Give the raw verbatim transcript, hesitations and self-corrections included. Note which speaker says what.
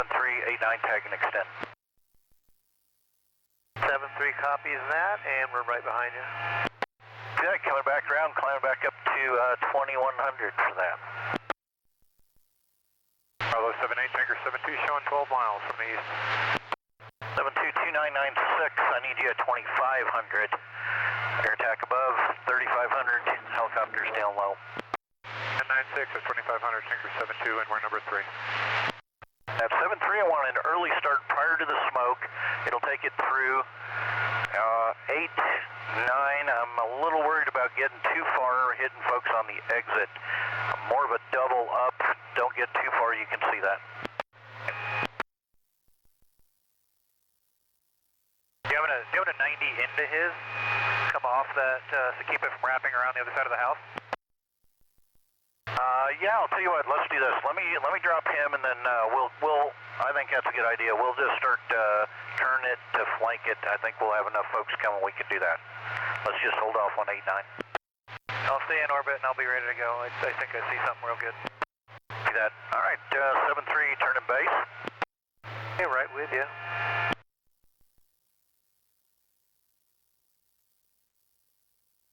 Speaker 1: three eight nine, tag and extend.
Speaker 2: seven three copies that, and we're right behind you.
Speaker 1: Yeah, coming back around, climbing back up to uh, twenty-one hundred for that.
Speaker 3: Bravo seven eight, Tanker seven two, showing twelve miles from the east.
Speaker 1: seven two two nine nine six, I need you at twenty-five hundred. Air attack above, thirty-five hundred, helicopters down low.
Speaker 3: ten nine six at twenty-five hundred, Tanker seven two, and we're number three.
Speaker 1: At seven three, I want an early start prior to the smoke. It'll take it through uh, eight nine. I'm a little worried about getting too far, hitting folks on the exit. More of a double up. Don't get too far, you can see that.
Speaker 2: Do you have a, do you have a ninety into his? Come off that uh, to keep it from wrapping around the other side of the house?
Speaker 1: Uh, yeah, I'll tell you what. Let's do this. Let me let me drop him, and then uh, we'll we'll. I think that's a good idea. We'll just start uh, turn it to flank it. I think we'll have enough folks coming. We can do that. Let's just hold off on eight nine.
Speaker 2: I'll stay in orbit and I'll be ready to go. I, I think I see something real good.
Speaker 1: See that? All right, uh, seven three, turning base.
Speaker 2: Hey, right with you.